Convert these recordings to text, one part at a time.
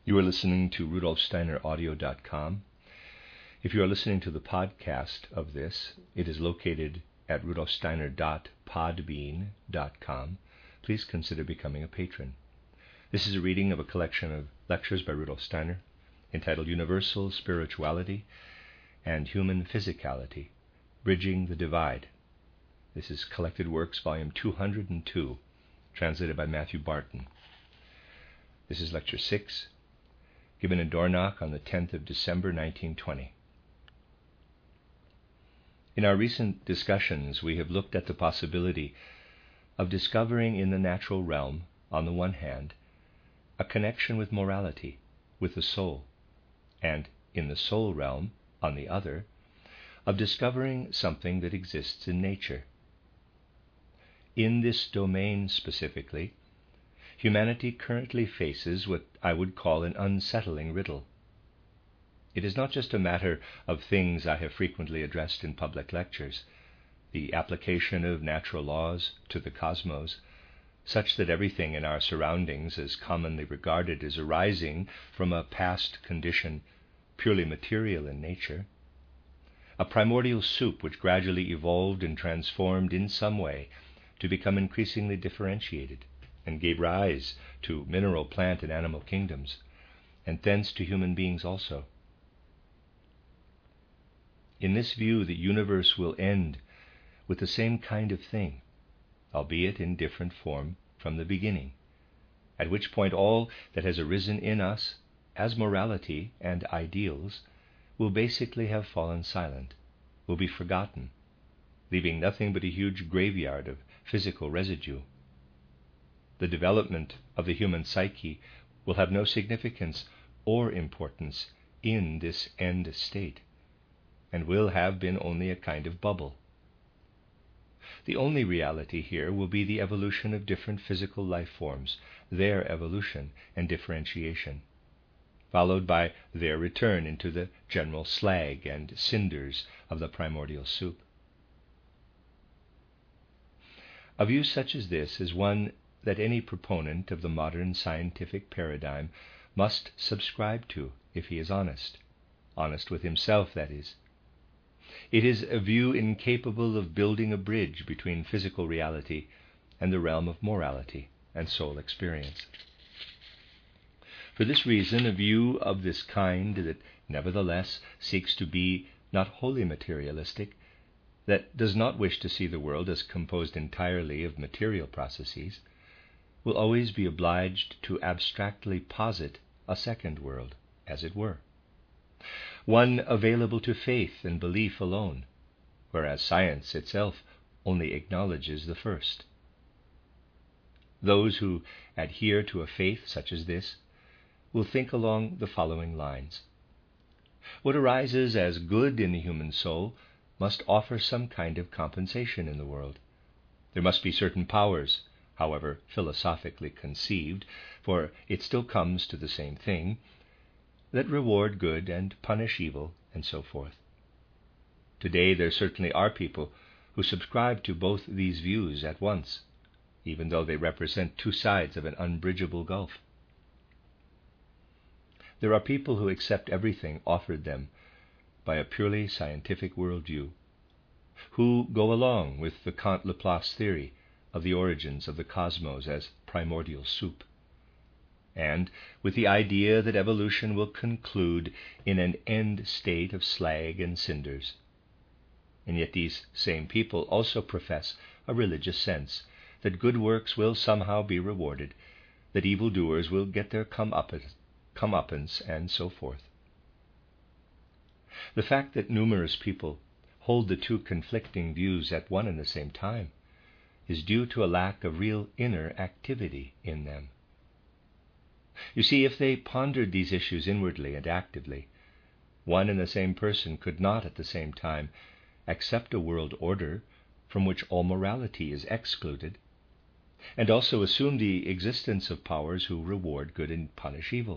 You are listening to rudolfsteineraudio.com. If you are listening to the podcast of this, it is located at rudolfsteiner.podbean.com. Please consider becoming a patron. This is a reading of a collection of lectures by Rudolf Steiner entitled Universal Spirituality and Human Physicality, Bridging the Divide. This is Collected Works, Volume 202, translated by Matthew Barton. This is Lecture 6, given in Dornach on the 10th of December, 1920. In our recent discussions, we have looked at the possibility of discovering in the natural realm, on the one hand, a connection with morality, with the soul, and in the soul realm, on the other, of discovering something that exists in nature. In this domain specifically, humanity currently faces what I would call an unsettling riddle. It is not just a matter of things I have frequently addressed in public lectures, the application of natural laws to the cosmos, such that everything in our surroundings is commonly regarded as arising from a past condition purely material in nature, a primordial soup which gradually evolved and transformed in some way to become increasingly differentiated, and gave rise to mineral, plant, and animal kingdoms, and thence to human beings also. In this view, the universe will end with the same kind of thing, albeit in different form from the beginning, at which point all that has arisen in us as morality and ideals will basically have fallen silent, will be forgotten, leaving nothing but a huge graveyard of physical residue. The development of the human psyche will have no significance or importance in this end state, and will have been only a kind of bubble. The only reality here will be the evolution of different physical life forms, their evolution and differentiation, followed by their return into the general slag and cinders of the primordial soup. A view such as this is one that any proponent of the modern scientific paradigm must subscribe to if he is honest with himself, that is. It is a view incapable of building a bridge between physical reality and the realm of morality and soul experience. For this reason, a view of this kind that nevertheless seeks to be not wholly materialistic, that does not wish to see the world as composed entirely of material processes, will always be obliged to abstractly posit a second world, as it were, one available to faith and belief alone, whereas science itself only acknowledges the first. Those who adhere to a faith such as this will think along the following lines. What arises as good in the human soul must offer some kind of compensation in the world. There must be certain powers, however philosophically conceived, for it still comes to the same thing, that reward good and punish evil, and so forth. Today there certainly are people who subscribe to both these views at once, even though they represent two sides of an unbridgeable gulf. There are people who accept everything offered them by a purely scientific worldview, who go along with the Kant-Laplace theory of the origins of the cosmos as primordial soup, and with the idea that evolution will conclude in an end state of slag and cinders. And yet these same people also profess a religious sense that good works will somehow be rewarded, that evildoers will get their comeuppance, and so forth. The fact that numerous people hold the two conflicting views at one and the same time is due to a lack of real inner activity in them. You see, if they pondered these issues inwardly and actively, one and the same person could not at the same time accept a world order from which all morality is excluded, and also assume the existence of powers who reward good and punish evil.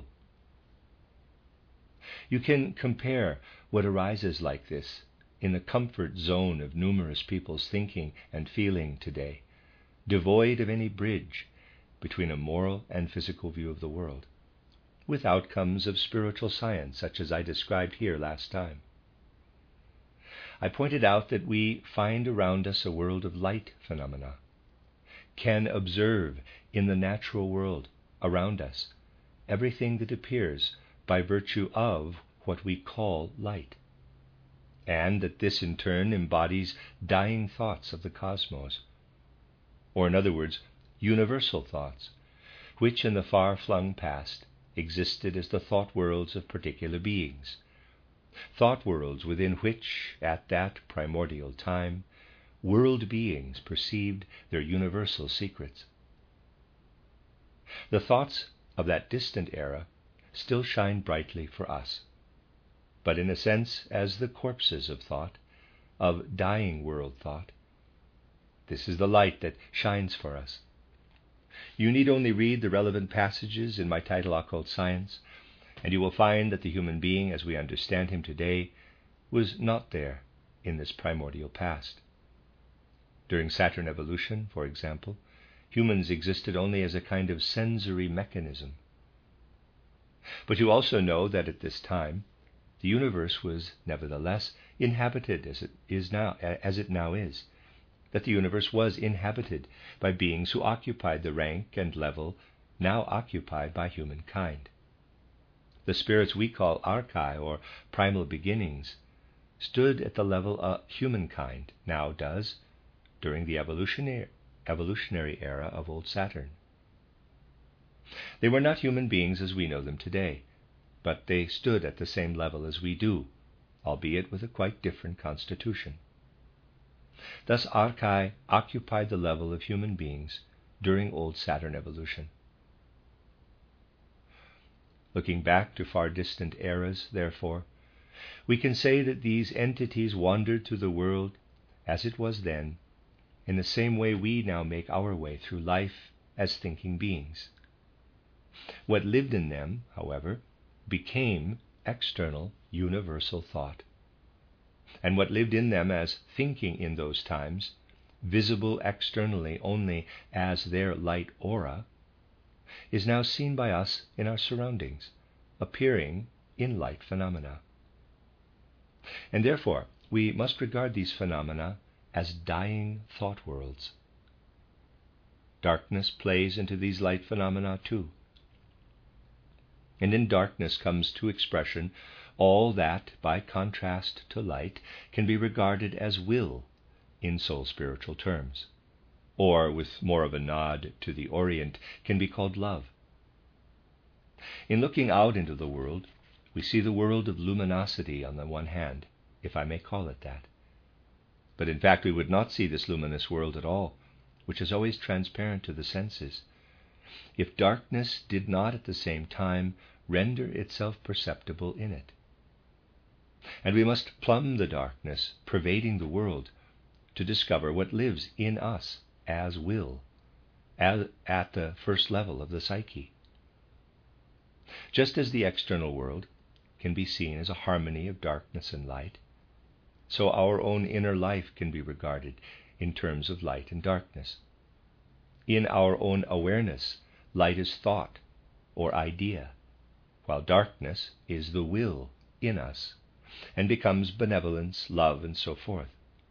You can compare what arises like this in the comfort zone of numerous people's thinking and feeling today, devoid of any bridge between a moral and physical view of the world. with outcomes of spiritual science, such as I described here last time. I pointed out that we find around us a world of light phenomena, can observe in the natural world around us everything that appears by virtue of what we call light, and that this in turn embodies dying thoughts of the cosmos, or in other words, universal thoughts, which in the far-flung past existed as the thought worlds of particular beings, thought worlds within which, at that primordial time, world beings perceived their universal secrets. The thoughts of that distant era still shine brightly for us, but in a sense as the corpses of thought, of dying world thought. This is the light that shines for us. You need only read the relevant passages in my title, Occult Science, and you will find that the human being, as we understand him today, was not there in this primordial past. During Saturn evolution, for example, humans existed only as a kind of sensory mechanism. But you also know that at this time, the universe was nevertheless inhabited as it now is, that the universe was inhabited by beings who occupied the rank and level now occupied by humankind. The spirits we call archai, or primal beginnings, stood at the level humankind now does during the evolutionary era of old Saturn. They were not human beings as we know them today, but they stood at the same level as we do, albeit with a quite different constitution. Thus archai occupied the level of human beings during old Saturn evolution. Looking back to far distant eras, therefore, we can say that these entities wandered through the world as it was then, in the same way we now make our way through life as thinking beings. What lived in them, however, became external, universal thought. And what lived in them as thinking in those times, visible externally only as their light aura, is now seen by us in our surroundings, appearing in light phenomena. And therefore, we must regard these phenomena as dying thought worlds. Darkness plays into these light phenomena too. And in darkness comes to expression all that, by contrast to light, can be regarded as will in soul-spiritual terms, or, with more of a nod to the Orient, can be called love. In looking out into the world, we see the world of luminosity on the one hand, if I may call it that. But in fact we would not see this luminous world at all, which is always transparent to the senses, if darkness did not at the same time render itself perceptible in it. And we must plumb the darkness pervading the world to discover what lives in us as will, at the first level of the psyche. Just as the external world can be seen as a harmony of darkness and light, so our own inner life can be regarded in terms of light and darkness. In our own awareness, light is thought or idea, while darkness is the will in us, and becomes benevolence, love, and so forth.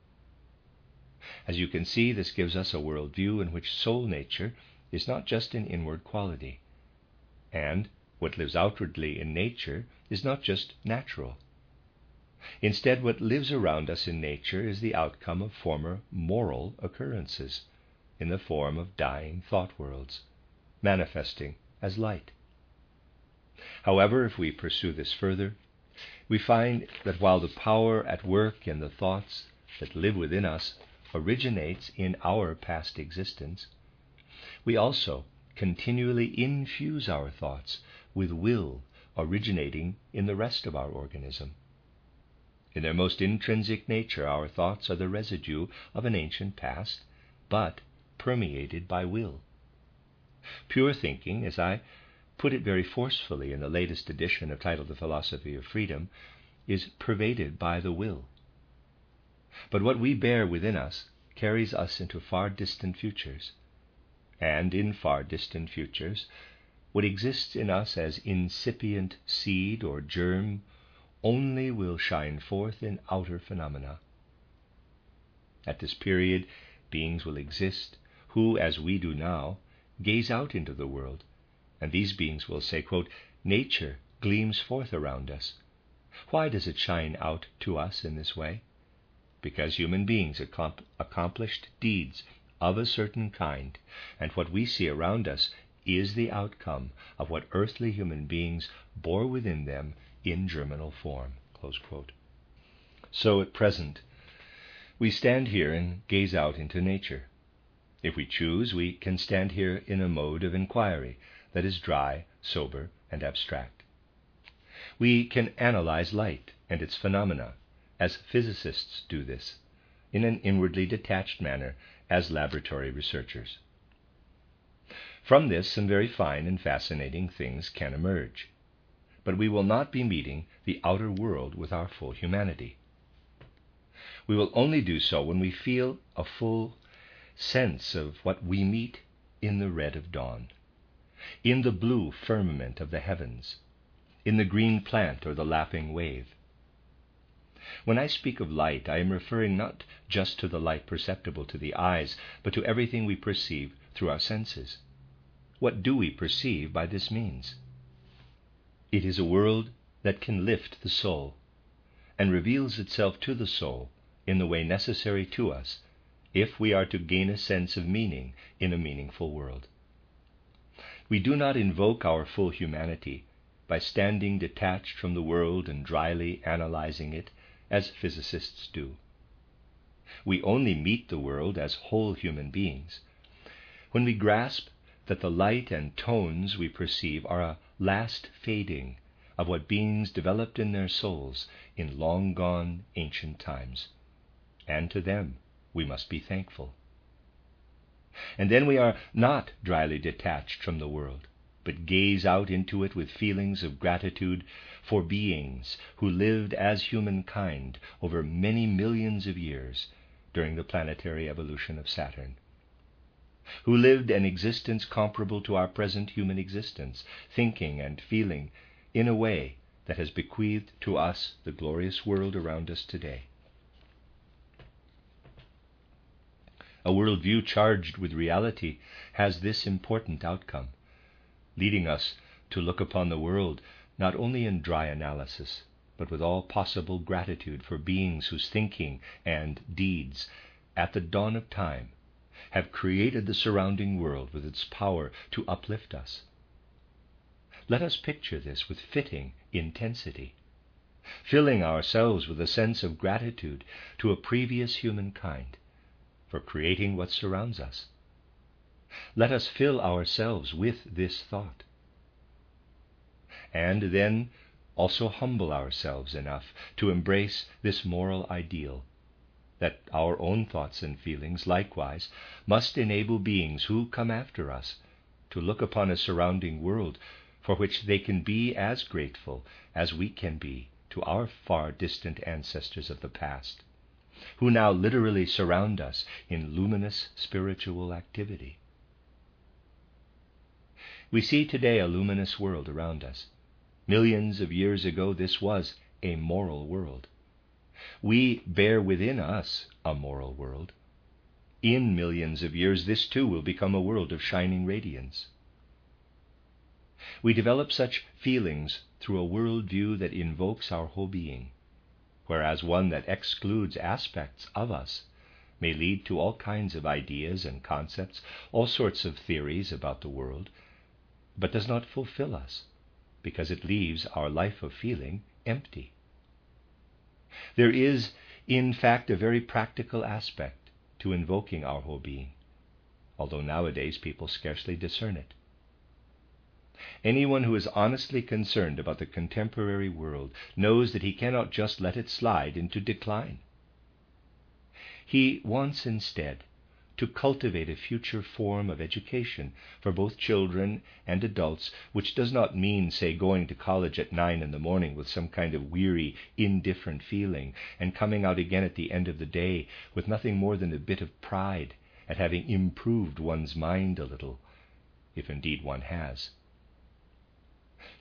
As you can see, this gives us a worldview in which soul nature is not just an inward quality, and what lives outwardly in nature is not just natural. Instead, what lives around us in nature is the outcome of former moral occurrences in the form of dying thought worlds, manifesting as light. However, if we pursue this further, we find that while the power at work in the thoughts that live within us originates in our past existence, we also continually infuse our thoughts with will originating in the rest of our organism. In their most intrinsic nature, our thoughts are the residue of an ancient past, but permeated by will. Pure thinking, as I put it very forcefully in the latest edition of titled The Philosophy of Freedom, is pervaded by the will. But what we bear within us carries us into far distant futures, and in far distant futures, what exists in us as incipient seed or germ only will shine forth in outer phenomena. At this period, beings will exist who, as we do now, gaze out into the world, and these beings will say, quote, "Nature gleams forth around us. Why does it shine out to us in this way? Because human beings accomplished deeds of a certain kind, and what we see around us is the outcome of what earthly human beings bore within them in germinal form." Close quote. So at present, we stand here and gaze out into nature. If we choose, we can stand here in a mode of inquiry that is dry, sober, and abstract. We can analyze light and its phenomena, as physicists do this, in an inwardly detached manner as laboratory researchers. From this, some very fine and fascinating things can emerge, but we will not be meeting the outer world with our full humanity. We will only do so when we feel a full sense of what we meet in the red of dawn, in the blue firmament of the heavens, in the green plant or the lapping wave. When I speak of light, I am referring not just to the light perceptible to the eyes, but to everything we perceive through our senses. What do we perceive by this means? It is a world that can lift the soul, and reveals itself to the soul in the way necessary to us if we are to gain a sense of meaning in a meaningful world. We do not invoke our full humanity by standing detached from the world and dryly analyzing it, as physicists do. We only meet the world as whole human beings when we grasp that the light and tones we perceive are a last fading of what beings developed in their souls in long-gone ancient times, and to them we must be thankful. And then we are not dryly detached from the world, but gaze out into it with feelings of gratitude for beings who lived as humankind over many millions of years during the planetary evolution of Saturn, who lived an existence comparable to our present human existence, thinking and feeling in a way that has bequeathed to us the glorious world around us today. A worldview charged with reality has this important outcome, leading us to look upon the world not only in dry analysis, but with all possible gratitude for beings whose thinking and deeds, at the dawn of time, have created the surrounding world with its power to uplift us. Let us picture this with fitting intensity, filling ourselves with a sense of gratitude to a previous humankind for creating what surrounds us. Let us fill ourselves with this thought, and then also humble ourselves enough to embrace this moral ideal, that our own thoughts and feelings likewise must enable beings who come after us to look upon a surrounding world for which they can be as grateful as we can be to our far distant ancestors of the past, who now literally surround us in luminous spiritual activity. We see today a luminous world around us. Millions of years ago, this was a moral world. We bear within us a moral world. In millions of years, this too will become a world of shining radiance. We develop such feelings through a worldview that invokes our whole being, whereas one that excludes aspects of us may lead to all kinds of ideas and concepts, all sorts of theories about the world, but does not fulfill us, because it leaves our life of feeling empty. There is, in fact, a very practical aspect to invoking our whole being, although nowadays people scarcely discern it. Anyone who is honestly concerned about the contemporary world knows that he cannot just let it slide into decline. He wants instead to cultivate a future form of education for both children and adults, which does not mean, say, going to college at 9 a.m. with some kind of weary, indifferent feeling, and coming out again at the end of the day with nothing more than a bit of pride at having improved one's mind a little, if indeed one has.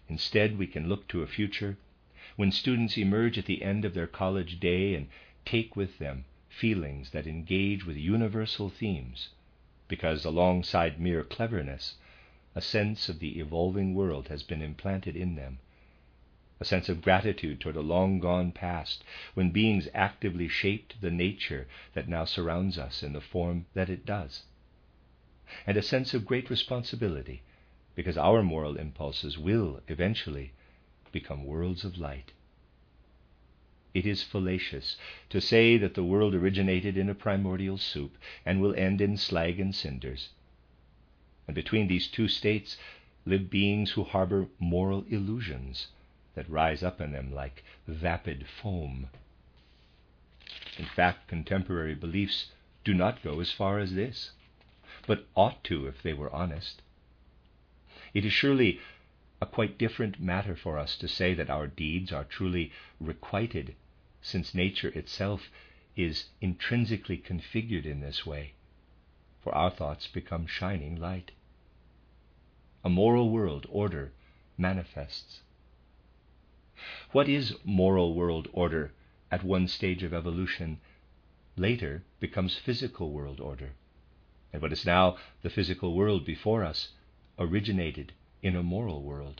Instead, we can look to a future when students emerge at the end of their college day and take with them feelings that engage with universal themes, because alongside mere cleverness, a sense of the evolving world has been implanted in them, a sense of gratitude toward a long-gone past when beings actively shaped the nature that now surrounds us in the form that it does, and a sense of great responsibility, because our moral impulses will eventually become worlds of light. It is fallacious to say that the world originated in a primordial soup and will end in slag and cinders. And between these two states live beings who harbor moral illusions that rise up in them like vapid foam. In fact, contemporary beliefs do not go as far as this, but ought to if they were honest. It is surely a quite different matter for us to say that our deeds are truly requited, since nature itself is intrinsically configured in this way, for our thoughts become shining light. A moral world order manifests. What is moral world order at one stage of evolution later becomes physical world order, and what is now the physical world before us originated in a moral world.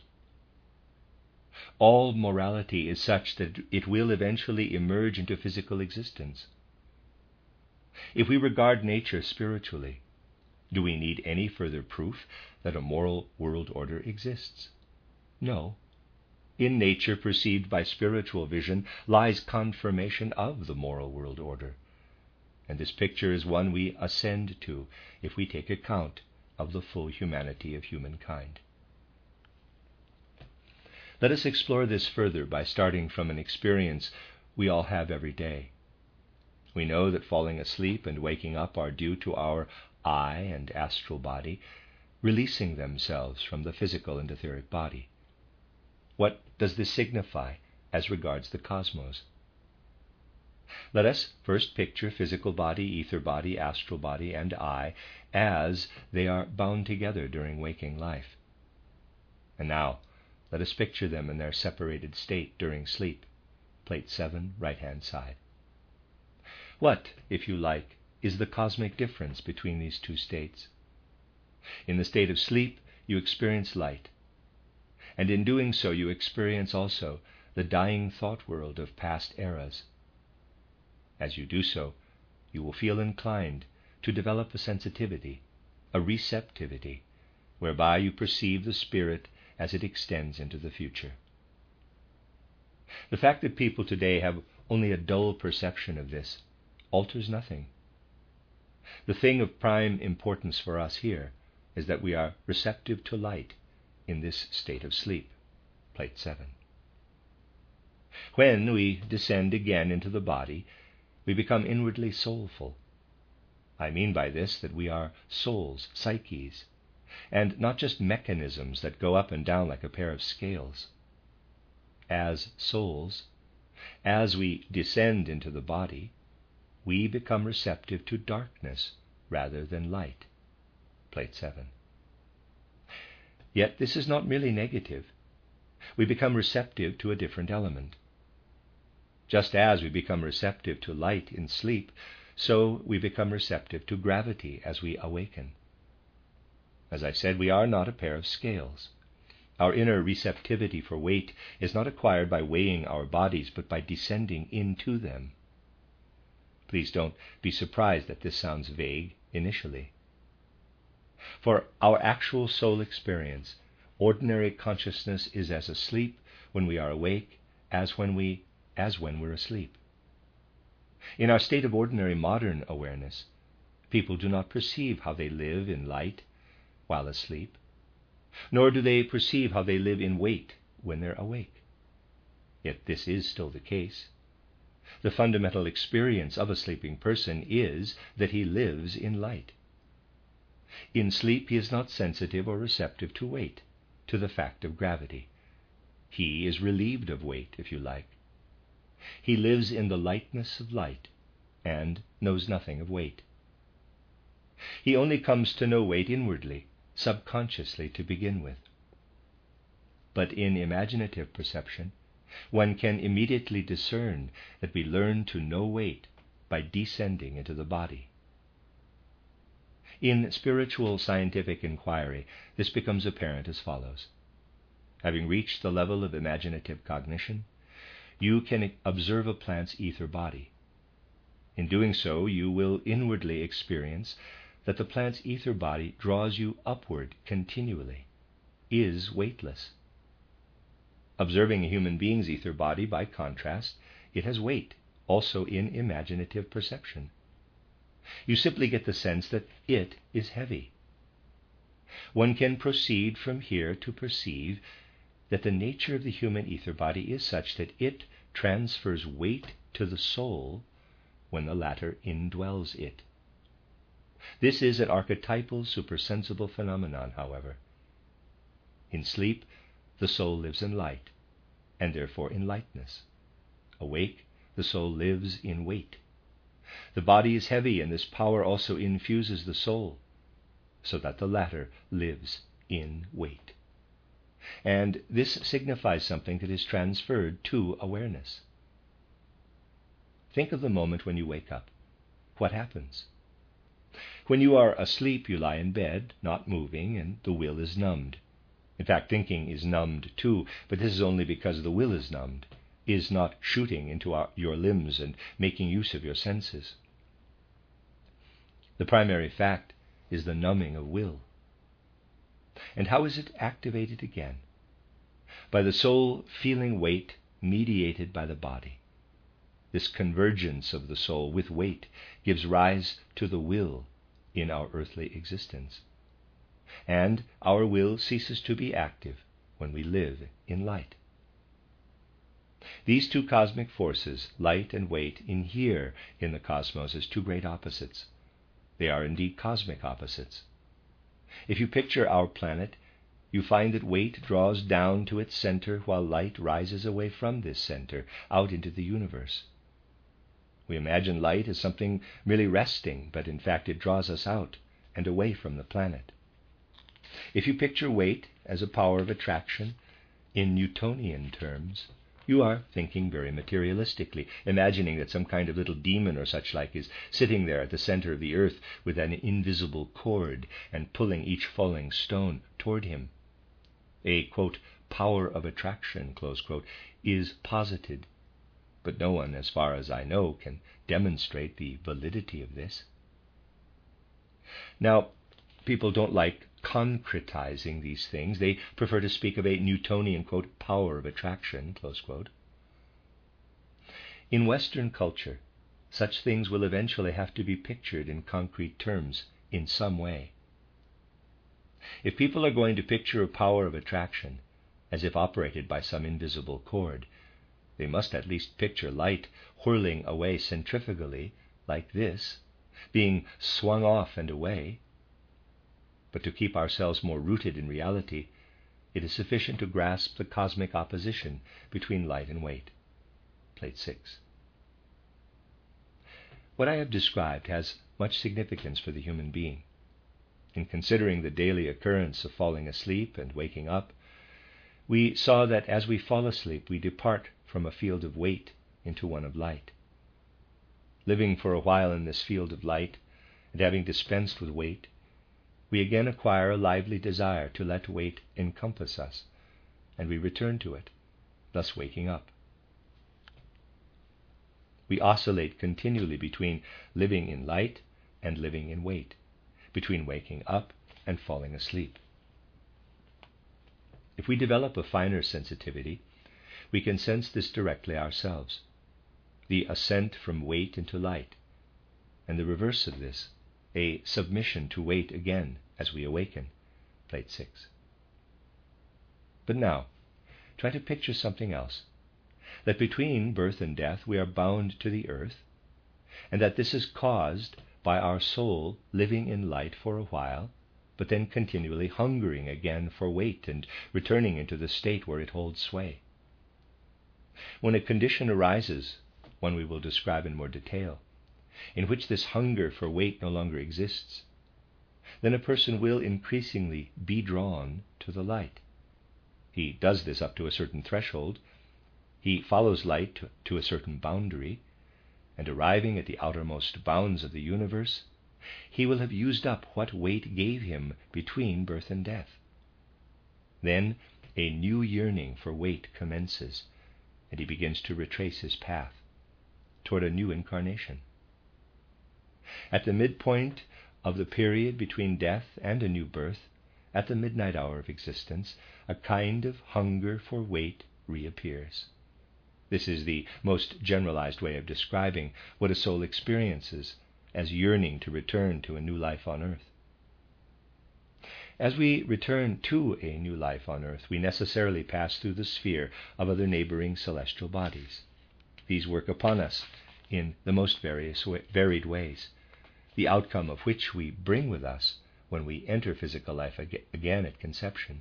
All morality is such that it will eventually emerge into physical existence. If we regard nature spiritually, do we need any further proof that a moral world order exists? No. In nature perceived by spiritual vision lies confirmation of the moral world order, and this picture is one we ascend to if we take account of the full humanity of humankind. Let us explore this further by starting from an experience we all have every day. We know that falling asleep and waking up are due to our I and astral body releasing themselves from the physical and etheric body. What does this signify as regards the cosmos? Let us first picture physical body, ether body, astral body, and I as they are bound together during waking life. And now, let us picture them in their separated state during sleep. Plate 7, right-hand side. What, if you like, is the cosmic difference between these two states? In the state of sleep, you experience light, and in doing so you experience also the dying thought world of past eras. As you do so, you will feel inclined to develop a sensitivity, a receptivity, whereby you perceive the spirit as it extends into the future. The fact that people today have only a dull perception of this alters nothing. The thing of prime importance for us here is that we are receptive to light in this state of sleep. Plate 7. When we descend again into the body, we become inwardly soulful. I mean by this that we are souls, psyches, and not just mechanisms that go up and down like a pair of scales. As souls, as we descend into the body, we become receptive to darkness rather than light. Plate 7. Yet this is not merely negative. We become receptive to a different element. Just as we become receptive to light in sleep, so we become receptive to gravity as we awaken. As I said, we are not a pair of scales. Our inner receptivity for weight is not acquired by weighing our bodies, but by descending into them. Please don't be surprised that this sounds vague initially. For our actual soul experience, ordinary consciousness is as asleep when we are awake as when we're asleep. In our state of ordinary modern awareness, people do not perceive how they live in light while asleep, nor do they perceive how they live in weight when they're awake. Yet this is still the case. The fundamental experience of a sleeping person is that he lives in light. In sleep he is not sensitive or receptive to weight, to the fact of gravity. He is relieved of weight, if you like. He lives in the lightness of light and knows nothing of weight. He only comes to know weight inwardly, subconsciously to begin with. but in imaginative perception, one can immediately discern that we learn to know weight by descending into the body. In spiritual scientific inquiry, this becomes apparent as follows. Having reached the level of imaginative cognition, you can observe a plant's ether body. In doing so, you will inwardly experience that the plant's ether body draws you upward continually, is weightless. Observing a human being's ether body, by contrast, it has weight, also in imaginative perception. You simply get the sense that it is heavy. One can proceed from here to perceive that the nature of the human ether body is such that it transfers weight to the soul when the latter indwells it. This is an archetypal supersensible phenomenon, however. In sleep, the soul lives in light, and therefore in lightness. Awake, the soul lives in weight. The body is heavy, and this power also infuses the soul, so that the latter lives in weight. And this signifies something that is transferred to awareness. Think of the moment when you wake up. What happens? When you are asleep, you lie in bed, not moving, and the will is numbed. In fact, thinking is numbed too, but this is only because the will is numbed, is not shooting into your limbs and making use of your senses. The primary fact is the numbing of will. And how is it activated again? By the soul feeling weight mediated by the body. This convergence of the soul with weight gives rise to the will in our earthly existence. And our will ceases to be active when we live in light. These two cosmic forces, light and weight, inhere in the cosmos as two great opposites. They are indeed cosmic opposites. If you picture our planet, you find that weight draws down to its center while light rises away from this center out into the universe. We imagine light as something merely resting, but in fact it draws us out and away from the planet. If you picture weight as a power of attraction in Newtonian terms, you are thinking very materialistically, imagining that some kind of little demon or such like is sitting there at the center of the earth with an invisible cord and pulling each falling stone toward him. A, quote, power of attraction, close quote, is posited, but no one, as far as I know, can demonstrate the validity of this. Now, people don't like concretizing these things. They prefer to speak of a Newtonian, quote, power of attraction, close quote. In Western culture, such things will eventually have to be pictured in concrete terms in some way. If people are going to picture a power of attraction as if operated by some invisible cord, they must at least picture light whirling away centrifugally like this, being swung off and away. But to keep ourselves more rooted in reality, it is sufficient to grasp the cosmic opposition between light and weight. Plate 6. What I have described has much significance for the human being. In considering the daily occurrence of falling asleep and waking up, we saw that as we fall asleep, we depart from a field of weight into one of light. Living for a while in this field of light, and having dispensed with weight, we again acquire a lively desire to let weight encompass us, and we return to it, thus waking up. We oscillate continually between living in light and living in weight, between waking up and falling asleep. If we develop a finer sensitivity, we can sense this directly ourselves, the ascent from weight into light, and the reverse of this, a submission to weight again as we awaken. Plate 6. But now, try to picture something else, that between birth and death we are bound to the earth, and that this is caused by our soul living in light for a while, but then continually hungering again for weight and returning into the state where it holds sway. When a condition arises, one we will describe in more detail, in which this hunger for weight no longer exists, then a person will increasingly be drawn to the light. He does this up to a certain threshold. He follows light to a certain boundary, and arriving at the outermost bounds of the universe, he will have used up what weight gave him between birth and death. Then a new yearning for weight commences, and he begins to retrace his path toward a new incarnation. At the midpoint of the period between death and a new birth, at the midnight hour of existence, a kind of hunger for weight reappears. This is the most generalized way of describing what a soul experiences as yearning to return to a new life on earth. As we return to a new life on earth, we necessarily pass through the sphere of other neighboring celestial bodies. These work upon us in the most varied ways, the outcome of which we bring with us when we enter physical life again at conception.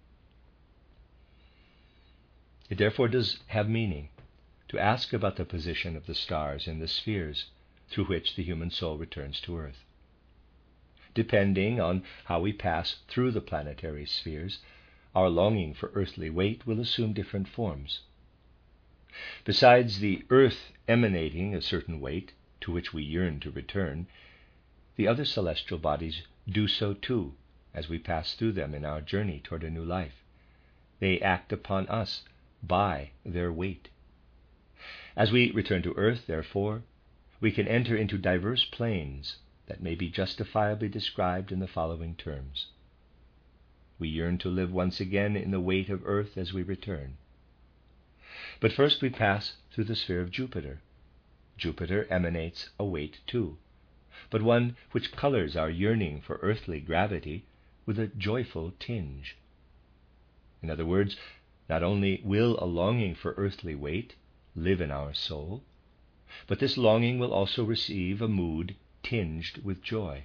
It therefore does have meaning to ask about the position of the stars in the spheres through which the human soul returns to earth. Depending on how we pass through the planetary spheres, our longing for earthly weight will assume different forms. Besides the earth emanating a certain weight to which we yearn to return, the other celestial bodies do so too as we pass through them in our journey toward a new life. They act upon us by their weight. As we return to earth, therefore, we can enter into diverse planes that may be justifiably described in the following terms. We yearn to live once again in the weight of earth as we return. But first we pass through the sphere of Jupiter. Jupiter emanates a weight too, but one which colors our yearning for earthly gravity with a joyful tinge. In other words, not only will a longing for earthly weight live in our soul, but this longing will also receive a mood tinged with joy.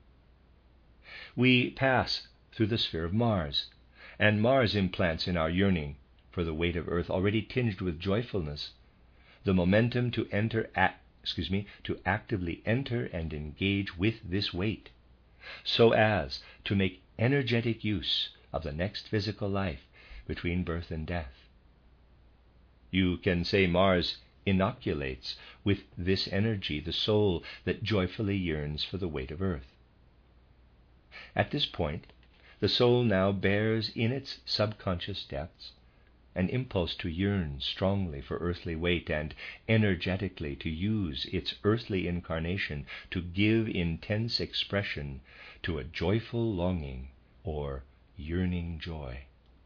We pass through the sphere of Mars, and Mars implants in our yearning for the weight of earth already tinged with joyfulness the momentum to actively enter and engage with this weight, so as to make energetic use of the next physical life between birth and death. You can say Mars inoculates with this energy the soul that joyfully yearns for the weight of earth. At this point, the soul now bears in its subconscious depths an impulse to yearn strongly for earthly weight and energetically to use its earthly incarnation to give intense expression to a joyful longing or yearning joy.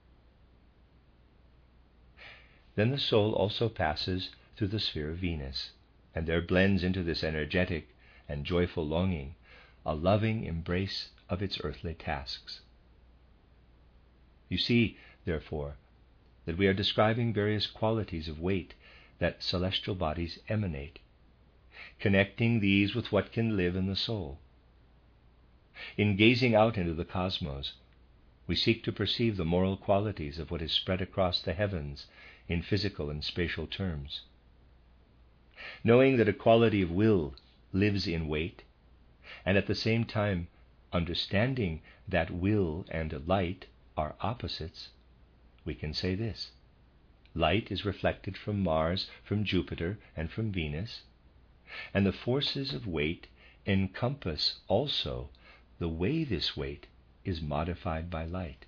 Then the soul also passes through the sphere of Venus, and there blends into this energetic and joyful longing a loving embrace of its earthly tasks. You see, therefore, that we are describing various qualities of weight that celestial bodies emanate, connecting these with what can live in the soul. In gazing out into the cosmos, we seek to perceive the moral qualities of what is spread across the heavens in physical and spatial terms. Knowing that a quality of will lives in weight, and at the same time understanding that will and light are opposites, we can say this: light is reflected from Mars, from Jupiter, and from Venus, and the forces of weight encompass also the way this weight is modified by light.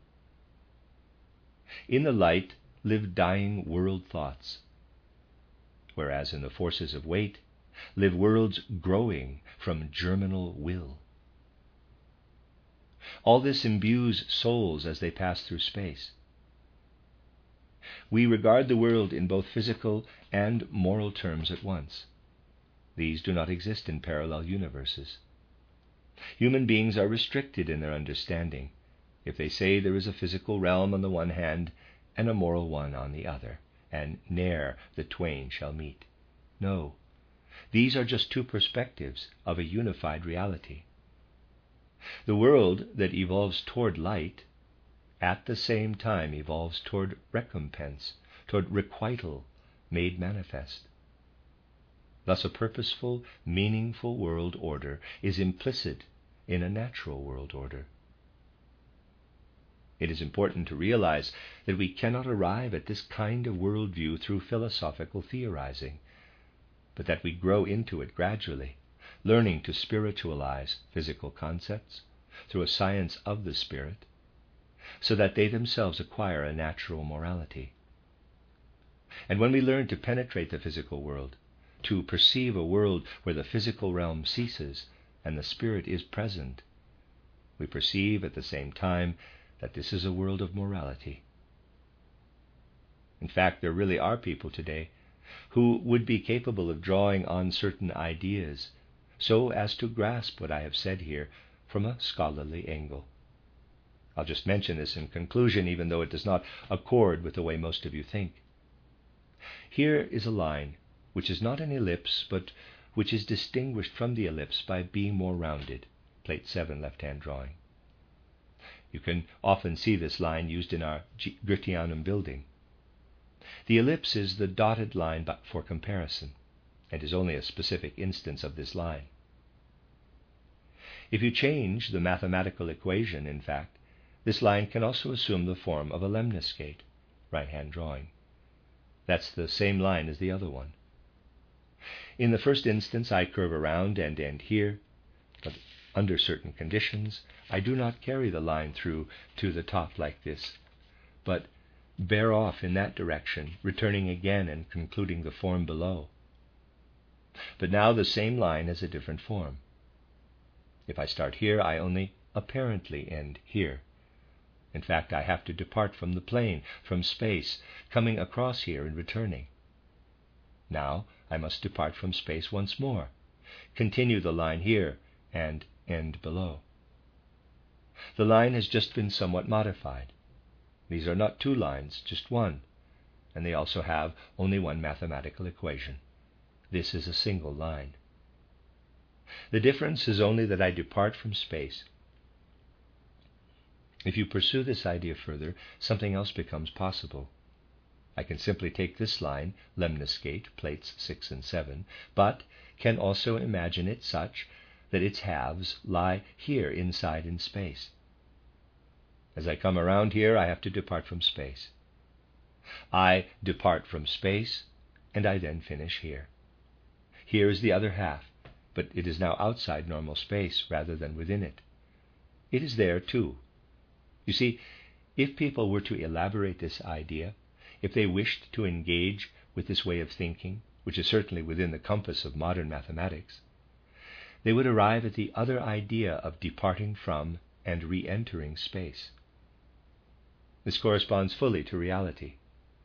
In the light live dying world thoughts, whereas in the forces of weight live worlds growing from germinal will. All this imbues souls as they pass through space. We regard the world in both physical and moral terms at once. These do not exist in parallel universes. Human beings are restricted in their understanding if they say there is a physical realm on the one hand and a moral one on the other, and ne'er the twain shall meet. No, these are just two perspectives of a unified reality. The world that evolves toward light at the same time evolves toward recompense, toward requital made manifest. Thus a purposeful, meaningful world order is implicit in a natural world order. It is important to realize that we cannot arrive at this kind of worldview through philosophical theorizing, but that we grow into it gradually, learning to spiritualize physical concepts through a science of the spirit, so that they themselves acquire a natural morality. And when we learn to penetrate the physical world, to perceive a world where the physical realm ceases and the spirit is present, we perceive at the same time that this is a world of morality. In fact, there really are people today who would be capable of drawing on certain ideas so as to grasp what I have said here from a scholarly angle. I'll just mention this in conclusion, even though it does not accord with the way most of you think. Here is a line which is not an ellipse, but which is distinguished from the ellipse by being more rounded. Plate 7, left-hand drawing. You can often see this line used in our Gritianum building. The ellipse is the dotted line but for comparison, and is only a specific instance of this line. If you change the mathematical equation, in fact, this line can also assume the form of a lemniscate, right-hand drawing. That's the same line as the other one. In the first instance, I curve around and end here, but under certain conditions, I do not carry the line through to the top like this, but bear off in that direction, returning again and concluding the form below. But now the same line has a different form. If I start here, I only apparently end here. In fact, I have to depart from the plane, from space, coming across here and returning. Now I must depart from space once more, continue the line here, and end below. The line has just been somewhat modified. These are not two lines, just one, and they also have only one mathematical equation. This is a single line. The difference is only that I depart from space. If you pursue this idea further, something else becomes possible. I can simply take this line, lemniscate, plates 6 and 7, but can also imagine it such that its halves lie here inside in space. As I come around here, I have to depart from space. I depart from space, and I then finish here. Here is the other half, but it is now outside normal space rather than within it. It is there too. You see, if people were to elaborate this idea, if they wished to engage with this way of thinking, which is certainly within the compass of modern mathematics, they would arrive at the other idea of departing from and re-entering space. This corresponds fully to reality.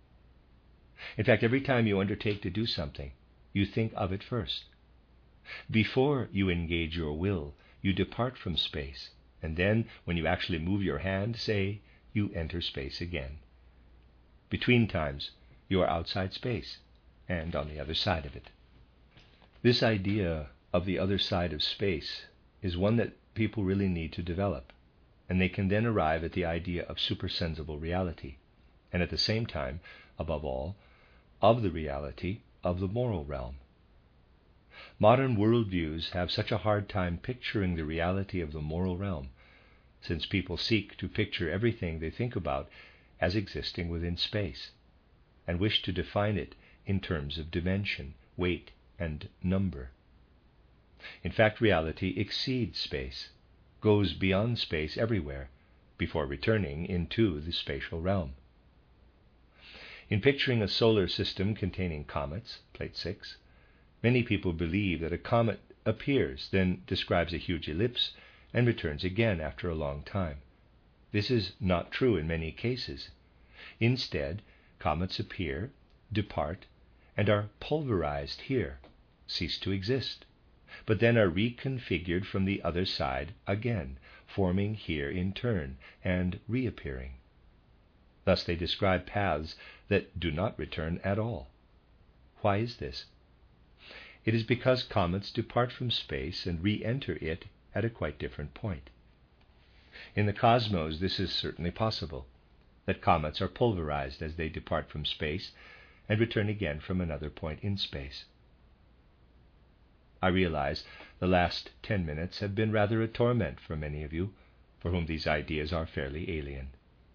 In fact, every time you undertake to do something, you think of it first. Before you engage your will, you depart from space, and then, when you actually move your hand, say, you enter space again. Between times, you are outside space, and on the other side of it. This idea of the other side of space is one that people really need to develop, and they can then arrive at the idea of supersensible reality, and at the same time, above all, of the reality of the moral realm. Modern worldviews have such a hard time picturing the reality of the moral realm, since people seek to picture everything they think about as existing within space, and wish to define it in terms of dimension, weight, and number. In fact, reality exceeds space, goes beyond space everywhere, before returning into the spatial realm. In picturing a solar system containing comets, plate 6, many people believe that a comet appears, then describes a huge ellipse, and returns again after a long time. This is not true in many cases. Instead, comets appear, depart, and are pulverized here, cease to exist, but then are reconfigured from the other side again, forming here in turn, and reappearing. Thus they describe paths that do not return at all. Why is this? It is because comets depart from space and re-enter it at a quite different point. In the cosmos, this is certainly possible, that comets are pulverized as they depart from space and return again from another point in space. I realize the last 10 minutes have been rather a torment for many of you, for whom these ideas are fairly alien.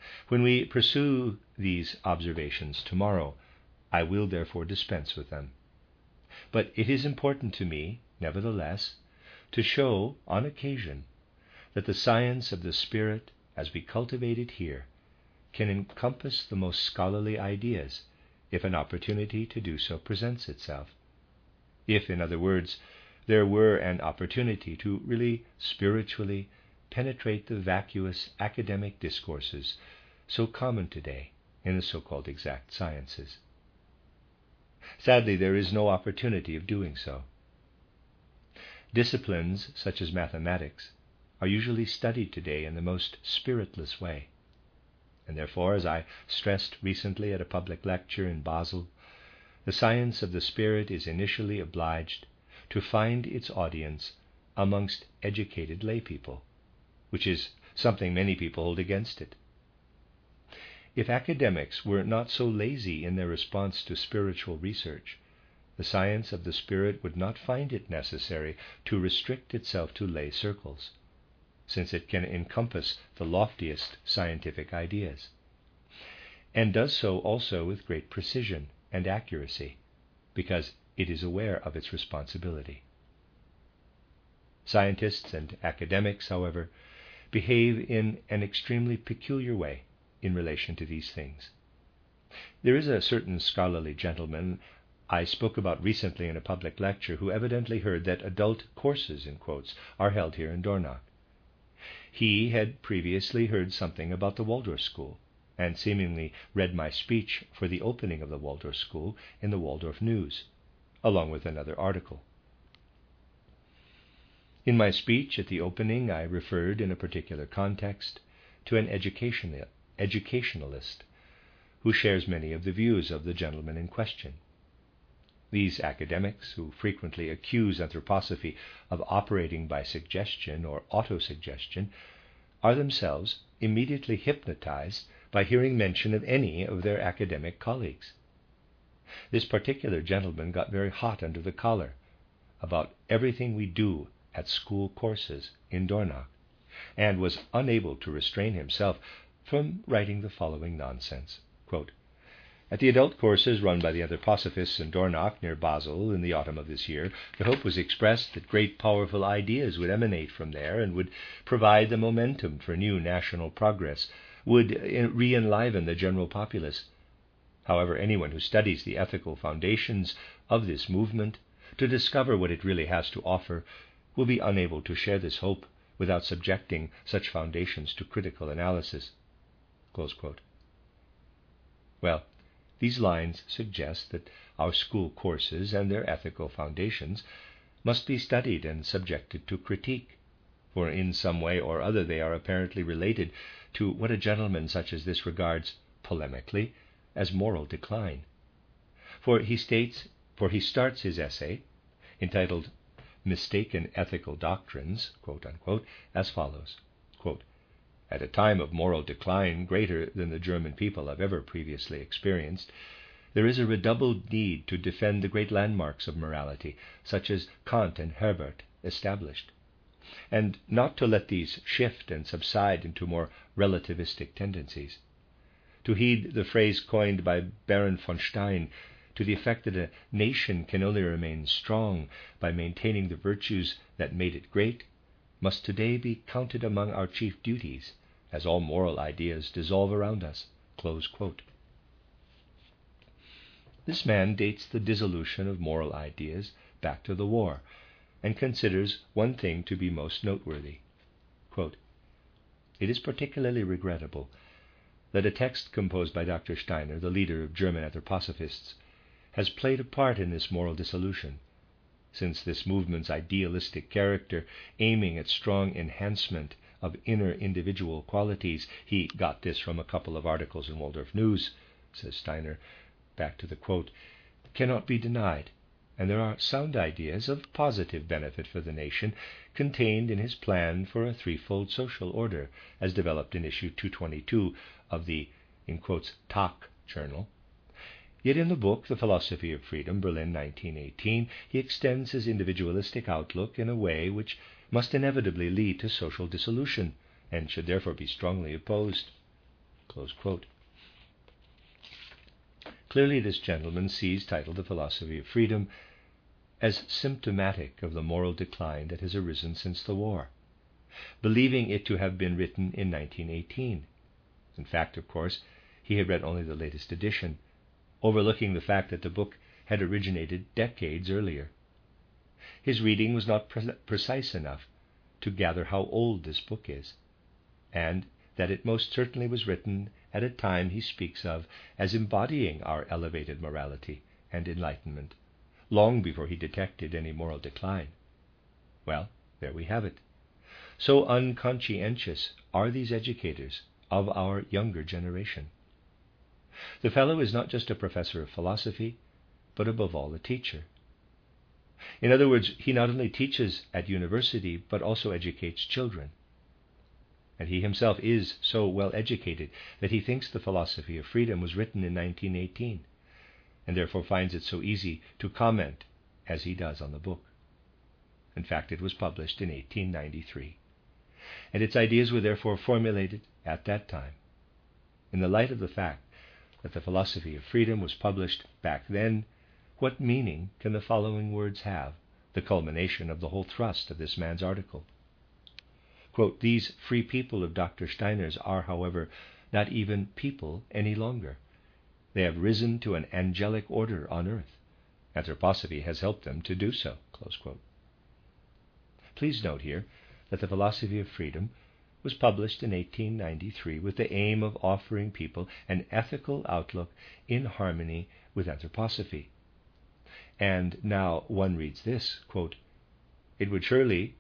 When we pursue these observations tomorrow, I will therefore dispense with them. But it is important to me, nevertheless, to show, on occasion, that the science of the spirit, as we cultivate it here, can encompass the most scholarly ideas, if an opportunity to do so presents itself. If, in other words, there were an opportunity to really spiritually penetrate the vacuous academic discourses so common today in the so-called exact sciences. Sadly, there is no opportunity of doing so. Disciplines such as mathematics are usually studied today in the most spiritless way. And therefore, as I stressed recently at a public lecture in Basel, the science of the spirit is initially obliged to find its audience amongst educated lay people, which is something many people hold against it. If academics were not so lazy in their response to spiritual research, the science of the spirit would not find it necessary to restrict itself to lay circles, since it can encompass the loftiest scientific ideas, and does so also with great precision and accuracy, because it is aware of its responsibility. Scientists and academics, however, behave in an extremely peculiar way in relation to these things. There is a certain scholarly gentleman I spoke about recently in a public lecture who evidently heard that adult courses, in quotes, are held here in Dornach. He had previously heard something about the Waldorf School, and seemingly read my speech for the opening of the Waldorf School in the Waldorf News, along with another article. In my speech at the opening, I referred in a particular context to an educationalist who shares many of the views of the gentleman in question. These academics, who frequently accuse anthroposophy of operating by suggestion or autosuggestion, are themselves immediately hypnotized by hearing mention of any of their academic colleagues. This particular gentleman got very hot under the collar about everything we do at school courses in Dornach, and was unable to restrain himself from writing the following nonsense. Quote, "At the adult courses run by the anthroposophists in Dornach near Basel in the autumn of this year, the hope was expressed that great powerful ideas would emanate from there and would provide the momentum for new national progress, would re-enliven the general populace. However, anyone who studies the ethical foundations of this movement to discover what it really has to offer will be unable to share this hope without subjecting such foundations to critical analysis." Close quote. Well, these lines suggest that our school courses and their ethical foundations must be studied and subjected to critique, for in some way or other they are apparently related to what a gentleman such as this regards, polemically, as moral decline. For he starts his essay, entitled Mistaken Ethical Doctrines, quote unquote, as follows, quote, "At a time of moral decline greater than the German people have ever previously experienced, there is a redoubled need to defend the great landmarks of morality, such as Kant and Herbart established, and not to let these shift and subside into more relativistic tendencies. To heed the phrase coined by Baron von Stein to the effect that a nation can only remain strong by maintaining the virtues that made it great, must today be counted among our chief duties, as all moral ideas dissolve around us." Close quote. This man dates the dissolution of moral ideas back to the war, and considers one thing to be most noteworthy. Quote, "It is particularly regrettable that a text composed by Dr. Steiner, the leader of German anthroposophists, has played a part in this moral dissolution, since this movement's idealistic character, aiming at strong enhancement of inner individual qualities, he got this from a couple of articles in Waldorf News," says Steiner, back to the quote, "cannot be denied, and there are sound ideas of positive benefit for the nation contained in his plan for a threefold social order, as developed in issue 222 of the, in quotes, Tag journal. Yet in the book, The Philosophy of Freedom, Berlin 1918, he extends his individualistic outlook in a way which must inevitably lead to social dissolution, and should therefore be strongly opposed. Close quote. Clearly this gentleman sees titled The Philosophy of Freedom as symptomatic of the moral decline that has arisen since the war, believing it to have been written in 1918. In fact, of course, he had read only the latest edition, overlooking the fact that the book had originated decades earlier. His reading was not precise enough to gather how old this book is, and that it most certainly was written at a time he speaks of as embodying our elevated morality and enlightenment, long before he detected any moral decline. Well, there we have it. So unconscientious are these educators of our younger generation. The fellow is not just a professor of philosophy, but above all a teacher. In other words, he not only teaches at university, but also educates children. And he himself is so well educated that he thinks The Philosophy of Freedom was written in 1918, and therefore finds it so easy to comment as he does on the book. In fact, it was published in 1893, and its ideas were therefore formulated at that time. In the light of the fact that The Philosophy of Freedom was published back then, what meaning can the following words have, the culmination of the whole thrust of this man's article? Quote, "These free people of Dr. Steiner's are, however, not even people any longer. They have risen to an angelic order on earth. Anthroposophy has helped them to do so." Close quote. Please note here that The Philosophy of Freedom was published in 1893 with the aim of offering people an ethical outlook in harmony with anthroposophy. And now one reads this, quote, It would surely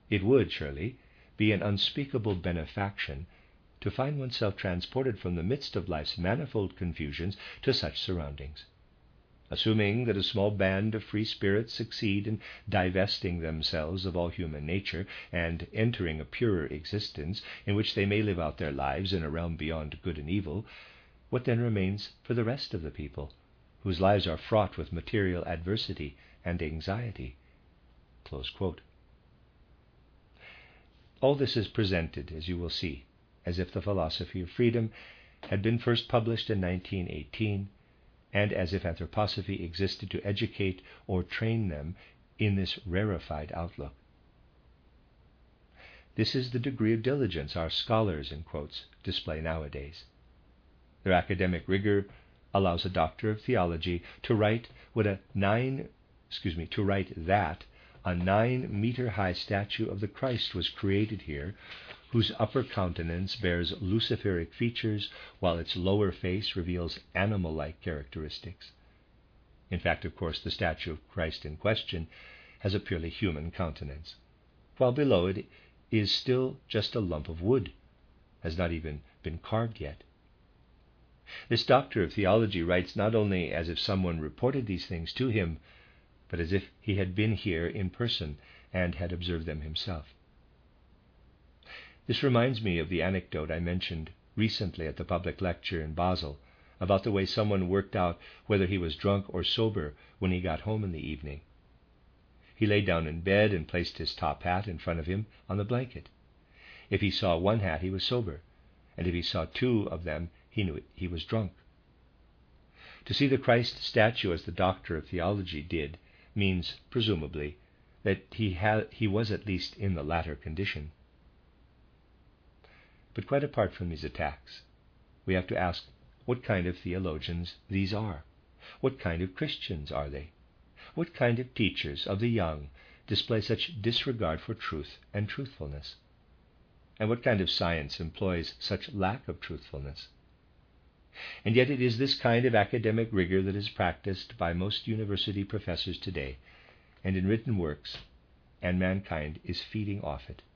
be an unspeakable benefaction to find oneself transported from the midst of life's manifold confusions to such surroundings. Assuming that a small band of free spirits succeed in divesting themselves of all human nature and entering a purer existence in which they may live out their lives in a realm beyond good and evil, what then remains for the rest of the people, whose lives are fraught with material adversity and anxiety? Close quote. All this is presented, as you will see, as if The Philosophy of Freedom had been first published in 1918, and as if anthroposophy existed to educate or train them in this rarefied outlook. This is the degree of diligence our scholars, in quotes, display nowadays. Their academic rigor allows a doctor of theology to write that a 9-meter-high statue of the Christ was created here, whose upper countenance bears luciferic features, while its lower face reveals animal-like characteristics. In fact, of course, the statue of Christ in question has a purely human countenance, while below it is still just a lump of wood, has not even been carved yet. This doctor of theology writes not only as if someone reported these things to him, but as if he had been here in person and had observed them himself. This reminds me of the anecdote I mentioned recently at the public lecture in Basel about the way someone worked out whether he was drunk or sober when he got home in the evening. He lay down in bed and placed his top hat in front of him on the blanket. If he saw one hat, he was sober, and if he saw 2 of them, he knew he was drunk. To see the Christ statue as the doctor of theology did means, presumably, that he was at least in the latter condition. But quite apart from these attacks, we have to ask what kind of theologians these are. What kind of Christians are they? What kind of teachers of the young display such disregard for truth and truthfulness? And what kind of science employs such lack of truthfulness? And yet it is this kind of academic rigor that is practiced by most university professors today and in written works, and mankind is feeding off it.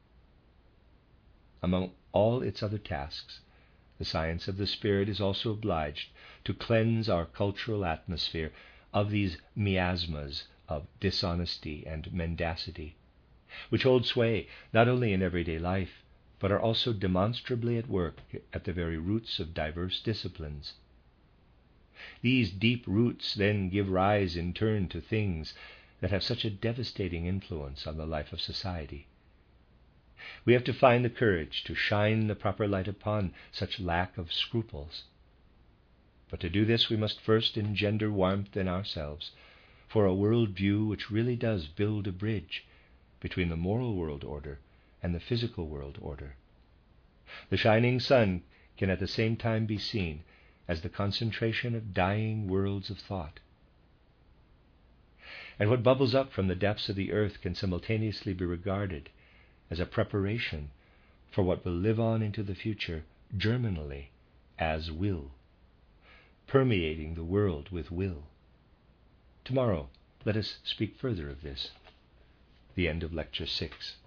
Among all its other tasks, the science of the spirit is also obliged to cleanse our cultural atmosphere of these miasmas of dishonesty and mendacity, which hold sway not only in everyday life, but are also demonstrably at work at the very roots of diverse disciplines. These deep roots then give rise in turn to things that have such a devastating influence on the life of society. We have to find the courage to shine the proper light upon such lack of scruples. But to do this we must first engender warmth in ourselves for a world view which really does build a bridge between the moral world order and the physical world order. The shining sun can at the same time be seen as the concentration of dying worlds of thought. And what bubbles up from the depths of the earth can simultaneously be regarded as a preparation for what will live on into the future germinally as will, permeating the world with will. Tomorrow, let us speak further of this. The end of Lecture 6.